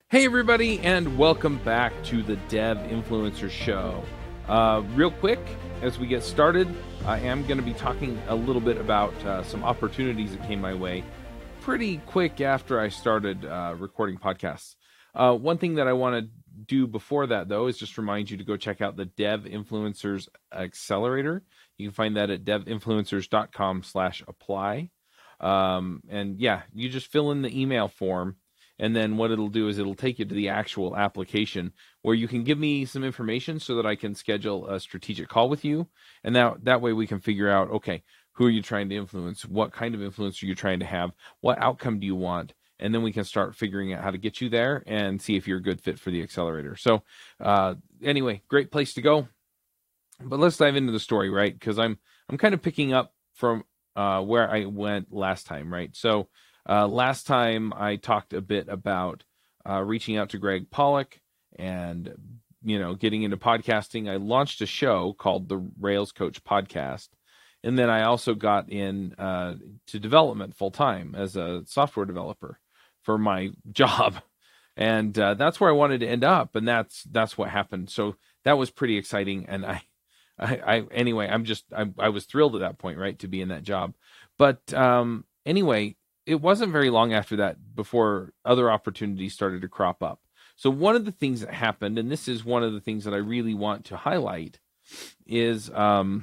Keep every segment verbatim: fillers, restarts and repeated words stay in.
Hey everybody, and welcome back to the Dev Influencer Show. Uh, real quick, as we get started, I am going to be talking a little bit about uh, some opportunities that came my way pretty quick after I started uh, recording podcasts. Uh, one thing that I want to do before that, though, is just remind you to go check out the Dev Influencers Accelerator. You can find that at devinfluencers.com slash apply. Um, and yeah, you just fill in the email form. And then what it'll do is it'll take you to the actual application where you can give me some information so that I can schedule a strategic call with you. And that, that way we can figure out, okay, who are you trying to influence? What kind of influence are you trying to have? What outcome do you want? And then we can start figuring out how to get you there and see if you're a good fit for the accelerator. So uh, anyway, great place to go. But let's dive into the story, right? Because I'm I'm kind of picking up from uh, where I went last time, right? So Uh, last time I talked a bit about uh, reaching out to Greg Pollock and, you know, getting into podcasting. I launched a show called the Rails Coach Podcast. And then I also got in uh, to development full time as a software developer for my job. And uh, that's where I wanted to end up. And that's, that's what happened. So that was pretty exciting. And I, I, I anyway, I'm just, I, I was thrilled at that point, right, to be in that job. But um, anyway, it wasn't very long after that before other opportunities started to crop up. So one of the things that happened, and this is one of the things that I really want to highlight, is um,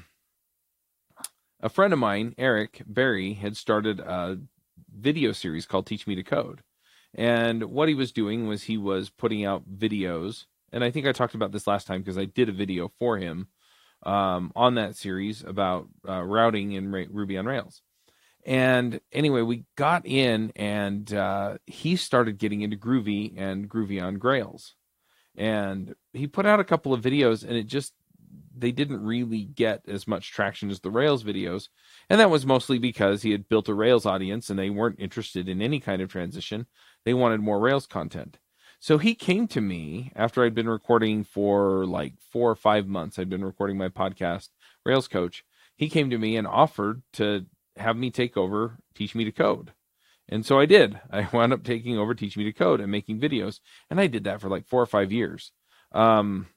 a friend of mine, Eric Berry, had started a video series called Teach Me to Code. And what he was doing was he was putting out videos, and I think I talked about this last time because I did a video for him um, on that series about uh, routing in Ra- Ruby on Rails. And anyway, we got in and uh, he started getting into Groovy and Groovy on Grails. And he put out a couple of videos and it just, they didn't really get as much traction as the Rails videos. And that was mostly because he had built a Rails audience and they weren't interested in any kind of transition. They wanted more Rails content. So he came to me after I'd been recording for like four or five months. I'd been recording my podcast, Rails Coach. He came to me and offered to have me take over Teach Me to Code. And so I did. I wound up taking over Teach Me to Code and making videos. And I did that for like four or five years. Um,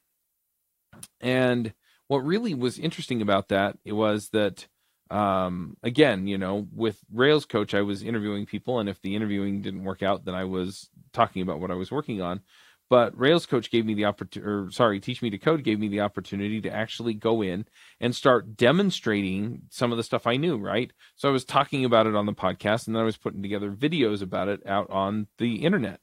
and what really was interesting about that, it was that, um, again, you know, with Rails Coach, I was interviewing people. And if the interviewing didn't work out, then I was talking about what I was working on. But Rails Coach gave me the opportunity, or sorry, Teach Me to Code gave me the opportunity to actually go in and start demonstrating some of the stuff I knew, right? So I was talking about it on the podcast, and then I was putting together videos about it out on the internet.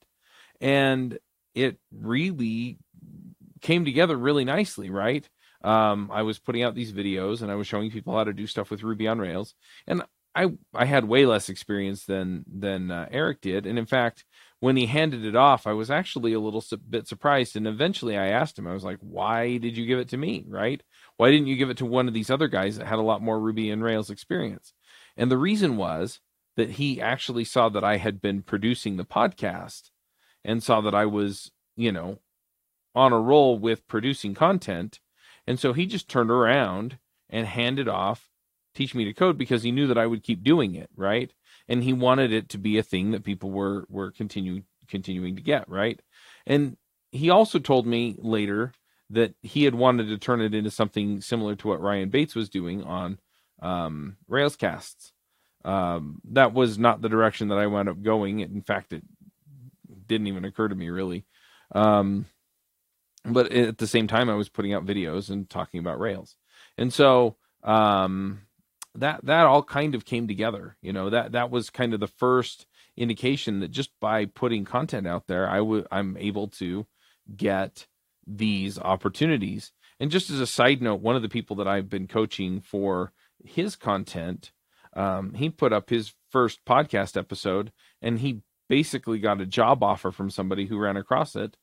And it really came together really nicely, right? Um, I was putting out these videos, and I was showing people how to do stuff with Ruby on Rails. And I I had way less experience than, than uh, Eric did. And in fact, when he handed it off, I was actually a little su- bit surprised. And eventually I asked him, I was like, why did you give it to me, right? Why didn't you give it to one of these other guys that had a lot more Ruby and Rails experience? And the reason was that he actually saw that I had been producing the podcast and saw that I was, you know, on a roll with producing content. And so he just turned around and handed off Teach Me to Code because he knew that I would keep doing it, right? And he wanted it to be a thing that people were were continuing continuing to get, right? And he also told me later that he had wanted to turn it into something similar to what Ryan Bates was doing on um, Railscasts. Um, that was not the direction that I wound up going. In fact, it didn't even occur to me really. Um, but at the same time, I was putting out videos and talking about Rails, and so. Um, that that all kind of came together. You know, that that was kind of the first indication that just by putting content out there, I would I'm able to get these opportunities. And just as a side note, one of the people that I've been coaching for his content, um, he put up his first podcast episode, and he basically got a job offer from somebody who ran across it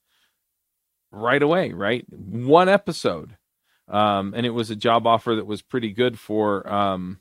right away, right? One episode. Um, and it was a job offer that was pretty good for um,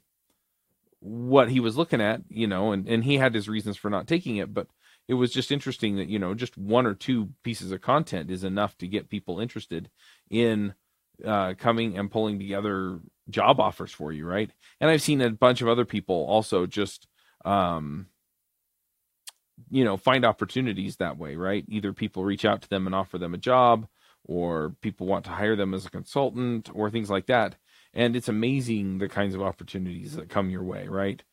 what he was looking at, you know, and, and he had his reasons for not taking it. But it was just interesting that, you know, just one or two pieces of content is enough to get people interested in uh, coming and pulling together job offers for you, right? And I've seen a bunch of other people also just um, you know, find opportunities that way, right? Either people reach out to them and offer them a job, or people want to hire them as a consultant, or things like that. And it's amazing the kinds of opportunities that come your way, right?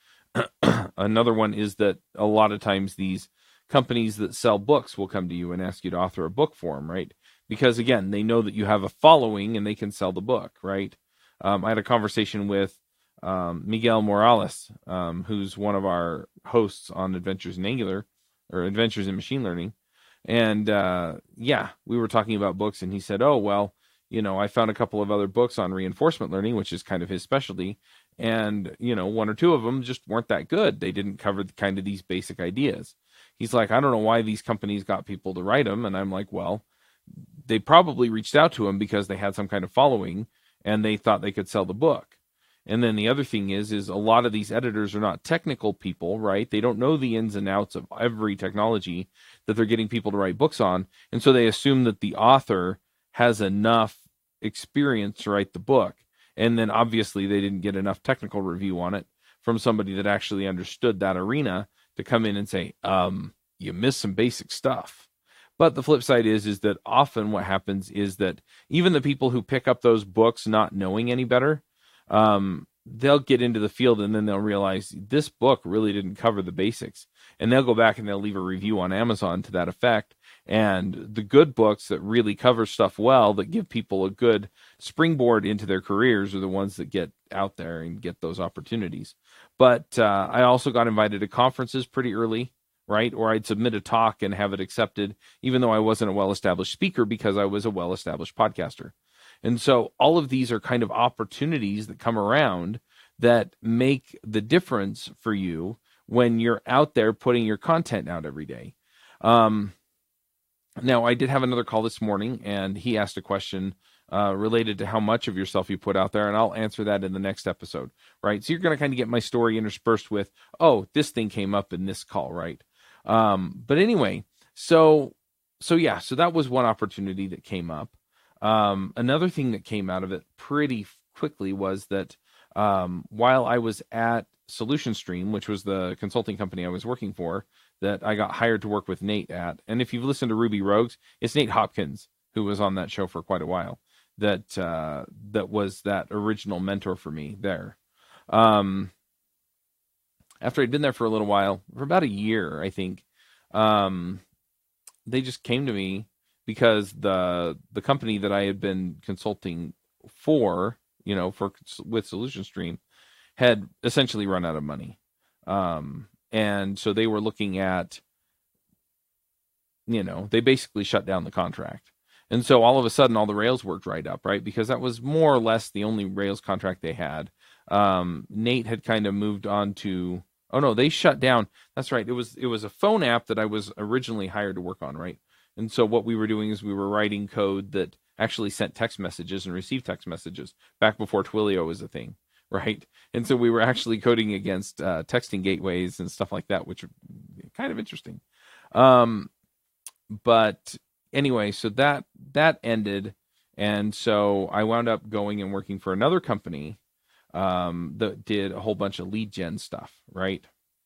Another one is that a lot of times these companies that sell books will come to you and ask you to author a book for them, right? Because again, they know that you have a following and they can sell the book, right? Um, I had a conversation with um, Miguel Morales, um, who's one of our hosts on Adventures in Angular, or Adventures in Machine Learning. And uh, yeah, we were talking about books, and he said, oh, well, you know, I found a couple of other books on reinforcement learning, which is kind of his specialty. And, you know, one or two of them just weren't that good. They didn't cover the, kind of these basic ideas. He's like, I don't know why these companies got people to write them. And I'm like, well, they probably reached out to him because they had some kind of following and they thought they could sell the book. And then the other thing is, is a lot of these editors are not technical people, right? They don't know the ins and outs of every technology that they're getting people to write books on. And so they assume that the author has enough experience to write the book. And then obviously they didn't get enough technical review on it from somebody that actually understood that arena to come in and say, um, you missed some basic stuff. But the flip side is, is that often what happens is that even the people who pick up those books not knowing any better, um, they'll get into the field and then they'll realize this book really didn't cover the basics. And they'll go back and they'll leave a review on Amazon to that effect. And the good books that really cover stuff well, that give people a good springboard into their careers, are the ones that get out there and get those opportunities. But uh, I also got invited to conferences pretty early, right? Or I'd submit a talk and have it accepted, even though I wasn't a well-established speaker, because I was a well-established podcaster. And so all of these are kind of opportunities that come around that make the difference for you when you're out there putting your content out every day. Um, now, I did have another call this morning, and he asked a question uh, related to how much of yourself you put out there, and I'll answer that in the next episode, right? So you're going to kind of get my story interspersed with, oh, this thing came up in this call, right? Um, but anyway, so so yeah, so that was one opportunity that came up. Um, another thing that came out of it pretty quickly was that um, while I was at Solution Stream, which was the consulting company I was working for, that I got hired to work with Nate at. And if you've listened to Ruby Rogues, it's Nate Hopkins, who was on that show for quite a while, that uh, that was that original mentor for me there. Um, after I'd been there for a little while, for about a year, I think, um, they just came to me because the the company that I had been consulting for, you know, for with Solution Stream, had essentially run out of money. Um, and so they were looking at, you know, they basically shut down the contract. And so all of a sudden, all the Rails work dried up, right? Because that was more or less the only Rails contract they had. Um, Nate had kind of moved on to, oh no, they shut down. That's right. It was, it was a phone app that I was originally hired to work on, right? And so what we were doing is we were writing code that actually sent text messages and received text messages back before Twilio was a thing, right? And so we were actually coding against uh, texting gateways and stuff like that, which are kind of interesting. Um, but anyway, so that that ended, and so I wound up going and working for another company um, that did a whole bunch of lead gen stuff, right?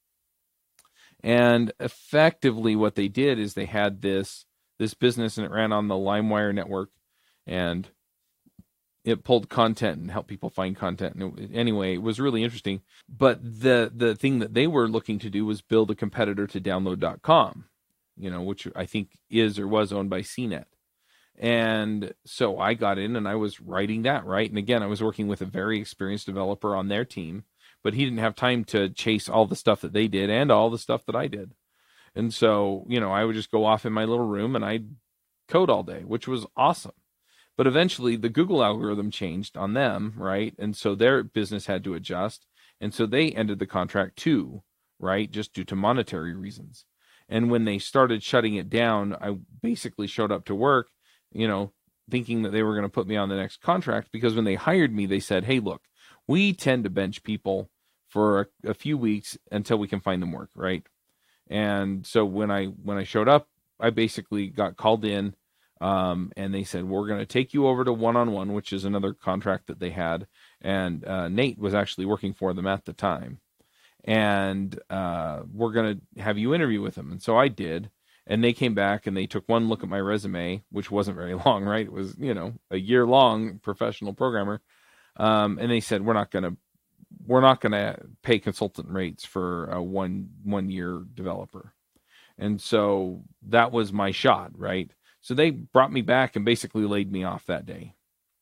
And effectively what they did is they had this this business, and it ran on the LimeWire network, and it pulled content and helped people find content. And it, anyway, it was really interesting. But the the thing that they were looking to do was build a competitor to download dot com, you know, which I think is or was owned by C net. And so I got in and I was writing that, right? And again, I was working with a very experienced developer on their team, but he didn't have time to chase all the stuff that they did and all the stuff that I did. And so, you know, I would just go off in my little room and I'd code all day, which was awesome. But eventually the Google algorithm changed on them, right? And so their business had to adjust. And so they ended the contract too, right? Just due to monetary reasons. And when they started shutting it down, I basically showed up to work, you know, thinking that they were going to put me on the next contract, because when they hired me, they said, hey, look, we tend to bench people for a, a few weeks until we can find them work, right? And so when I when I showed up, I basically got called in, um, and they said, we're going to take you over to one-on-one, which is another contract that they had. And uh, Nate was actually working for them at the time. and uh, we're going to have you interview with them. And so I did. And they came back and they took one look at my resume, which wasn't very long, right? It was, you know, a year long professional programmer. Um, and they said, we're not going to, we're not going to pay consultant rates for a one, one year developer. And so that was my shot, right? So they brought me back and basically laid me off that day.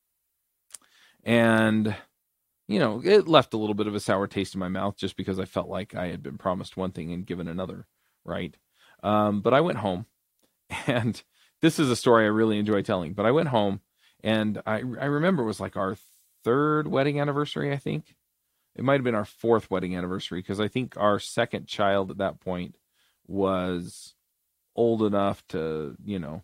And, you know, it left a little bit of a sour taste in my mouth just because I felt like I had been promised one thing and given another, right? Um, but I went home, and this is a story I really enjoy telling, but I went home, and I, I remember it was like our third wedding anniversary, I think. It might have been our fourth wedding anniversary, because I think our second child at that point was old enough to, you know,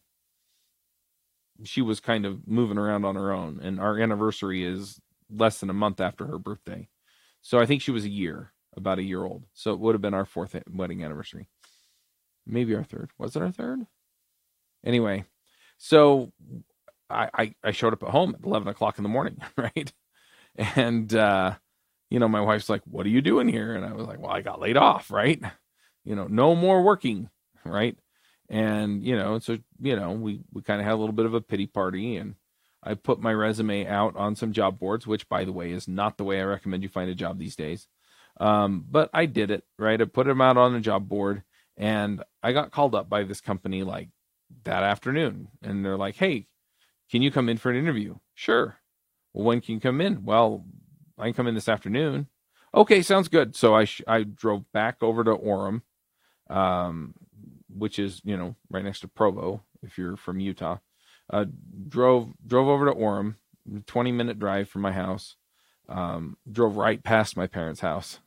she was kind of moving around on her own, and our anniversary is less than a month after her birthday. So I think she was a year, about a year old. So it would have been our fourth wedding anniversary. Maybe our third. Was it our third? Anyway, so I, I, I showed up at home at eleven o'clock in the morning, right? And, uh, you know, my wife's like, what are you doing here? And I was like, well, I got laid off, right? You know, no more working, right? And, you know, so, you know, we, we kind of had a little bit of a pity party, and I put my resume out on some job boards, which, by the way, is not the way I recommend you find a job these days. Um, but I did it, right? I put them out on a job board, and I got called up by this company like that afternoon. And they're like, hey, can you come in for an interview? Sure. Well, when can you come in? Well, I can come in this afternoon. Okay, sounds good. So I sh- I drove back over to Orem, um, which is, you know, right next to Provo, if you're from Utah. Uh, drove drove over to Orem, twenty minute drive from my house. Um, drove right past my parents' house.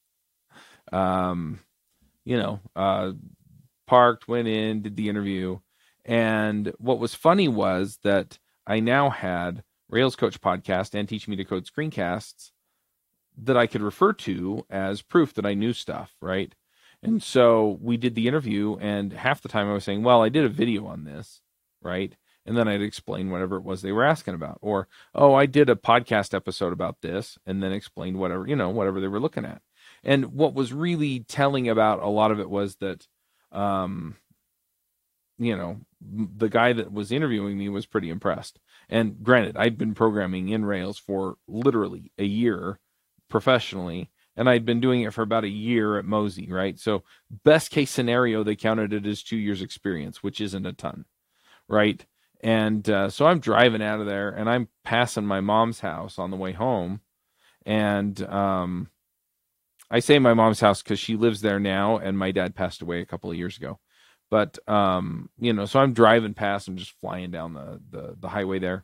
Um, you know, uh, parked, went in, did the interview. And what was funny was that I now had Rails Coach podcast and Teach Me to Code screencasts that I could refer to as proof that I knew stuff, right? And so we did the interview, and half the time I was saying, well, I did a video on this, right? And then I'd explain whatever it was they were asking about. Or, oh, I did a podcast episode about this, and then explained whatever, you know, whatever they were looking at. And what was really telling about a lot of it was that, um, you know, the guy that was interviewing me was pretty impressed. And granted, I'd been programming in Rails for literally a year professionally, and I'd been doing it for about a year at Mosey, right? So best case scenario, they counted it as two years experience, which isn't a ton, right? And uh, so I'm driving out of there, and I'm passing my mom's house on the way home. And um, I say my mom's house because she lives there now, and my dad passed away a couple of years ago. But, um, you know, so I'm driving past, I'm just flying down the, the, the highway there.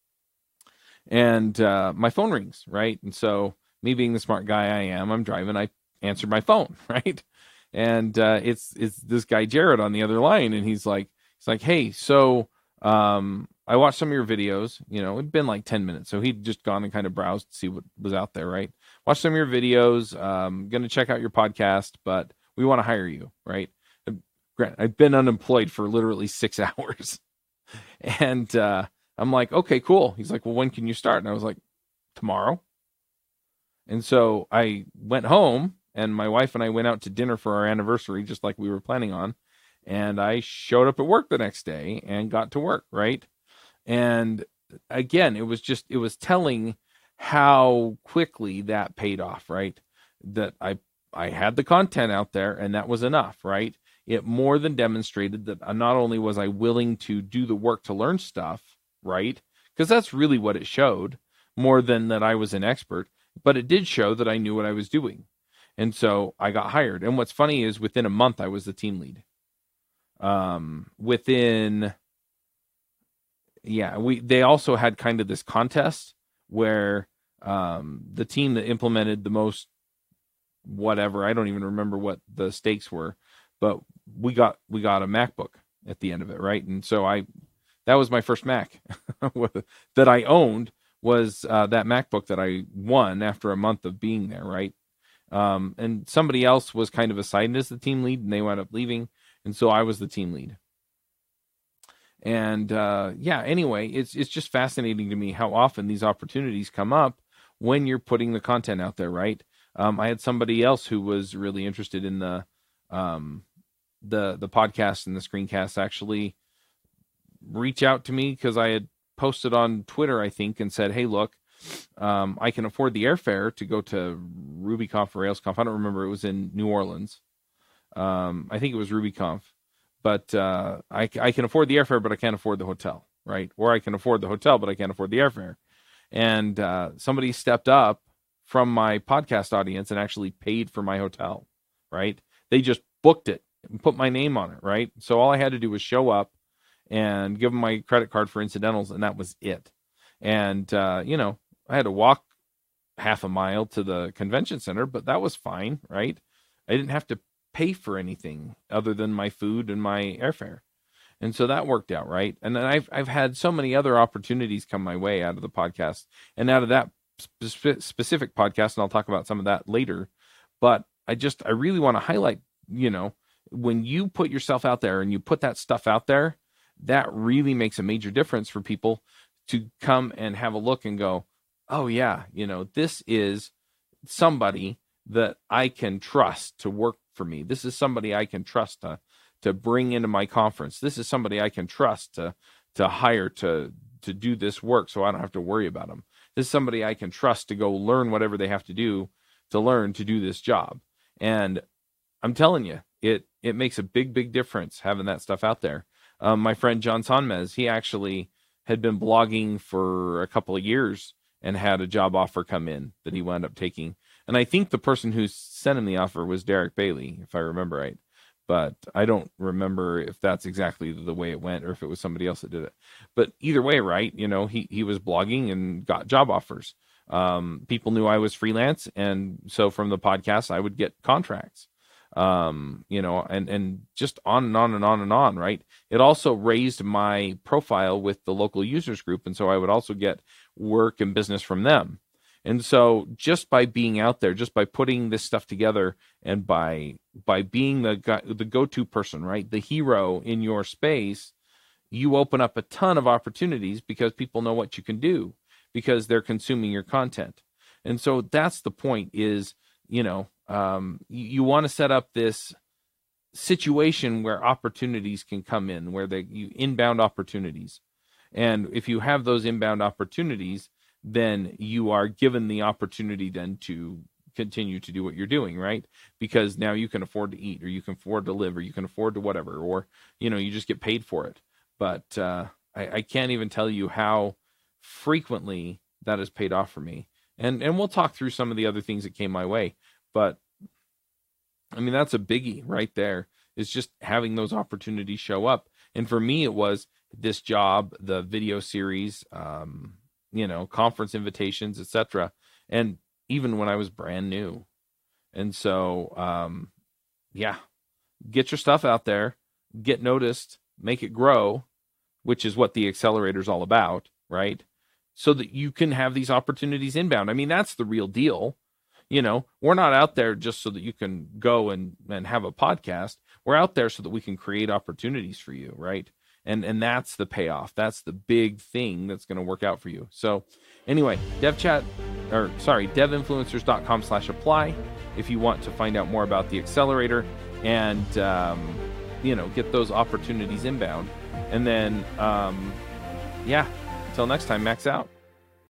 And uh, my phone rings, right? And so me being the smart guy I am, I'm driving, I answer my phone, right? And uh, it's it's this guy, Jared, on the other line. And he's like, he's like, hey, so um, I watched some of your videos. You know, it'd been like ten minutes. So he'd just gone and kind of browsed to see what was out there, right? Watch some of your videos. Um, going to check out your podcast, but we want to hire you, right? I've been unemployed for literally six hours. And uh, I'm like, okay, cool. He's like, well, when can you start? And I was like, tomorrow. And so I went home, and my wife and I went out to dinner for our anniversary, just like we were planning on. And I showed up at work the next day and got to work, right? And again, it was just, it was telling how quickly that paid off, right? That I, I had the content out there, and that was enough, right? It more than demonstrated that not only was I willing to do the work to learn stuff, right? Because that's really what it showed, more than that I was an expert, but it did show that I knew what I was doing. And so I got hired. And what's funny is within a month, I was the team lead. Um, within, yeah, we, they also had kind of this contest where um, the team that implemented the most, whatever, I don't even remember what the stakes were, but we got we got a MacBook at the end of it, right? And so I, that was my first Mac that I owned, was uh, that MacBook that I won after a month of being there, right? Um, and somebody else was kind of assigned as the team lead, and they wound up leaving, and so I was the team lead. And uh, yeah, anyway, it's it's just fascinating to me how often these opportunities come up when you're putting the content out there, right? Um, I had somebody else who was really interested in the um, the the podcast and the screencast actually reach out to me because I had posted on Twitter, I think, and said, hey, look, um, I can afford the airfare to go to RubyConf or RailsConf. I don't remember. It was in New Orleans. Um, I think it was RubyConf. But uh, I, I can afford the airfare, but I can't afford the hotel, right? Or I can afford the hotel, but I can't afford the airfare. And uh, somebody stepped up from my podcast audience and actually paid for my hotel, right? They just booked it and put my name on it, right? So all I had to do was show up and give them my credit card for incidentals, and that was it. And, uh, you know, I had to walk half a mile to the convention center, but that was fine, right? I didn't have to pay for anything other than my food and my airfare. And so that worked out, right? And then I've I've had so many other opportunities come my way out of the podcast and out of that spe- specific podcast, and I'll talk about some of that later. But I just, I really want to highlight, you know, when you put yourself out there and you put that stuff out there, that really makes a major difference for people to come and have a look and go, oh yeah, you know, this is somebody that I can trust to work for me. This is somebody I can trust to, to bring into my conference. This is somebody I can trust to, to hire to, to do this work so I don't have to worry about them. This is somebody I can trust to go learn whatever they have to do to learn to do this job. And I'm telling you, it, it makes a big, big difference having that stuff out there. Um, my friend John Sonmez, he actually had been blogging for a couple of years and had a job offer come in that he wound up taking. And I think the person who sent him the offer was Derek Bailey, if I remember right. But I don't remember if that's exactly the way it went or if it was somebody else that did it. But either way, right, you know, he, he was blogging and got job offers. Um, people knew I was freelance. And so from the podcast, I would get contracts. Um, you know, and, and just on and on and on and on, right? It also raised my profile with the local users group. And so I would also get work and business from them. And so just by being out there, just by putting this stuff together and by, by being the guy, the go-to person, right? The hero in your space, you open up a ton of opportunities because people know what you can do because they're consuming your content. And so that's the point is, you know, Um, you, you want to set up this situation where opportunities can come in, where they you inbound opportunities. And if you have those inbound opportunities, then you are given the opportunity then to continue to do what you're doing, right? Because now you can afford to eat, or you can afford to live, or you can afford to whatever, or, you know, you just get paid for it. But uh, I, I can't even tell you how frequently that has paid off for me. And and we'll talk through some of the other things that came my way. But I mean, that's a biggie right there, is just having those opportunities show up. And for me, it was this job, the video series, um, you know, conference invitations, et cetera. And even when I was brand new. And so, um, yeah, get your stuff out there, get noticed, make it grow, which is what the accelerator is all about, right? So that you can have these opportunities inbound. I mean, that's the real deal. You know, we're not out there just so that you can go and, and have a podcast. We're out there so that we can create opportunities for you, right? And and that's the payoff. That's the big thing that's going to work out for you. So anyway, DevChat, or sorry, devinfluencers.com slash apply if you want to find out more about the accelerator and, um, you know, get those opportunities inbound. And then, um, yeah, until next time, max out.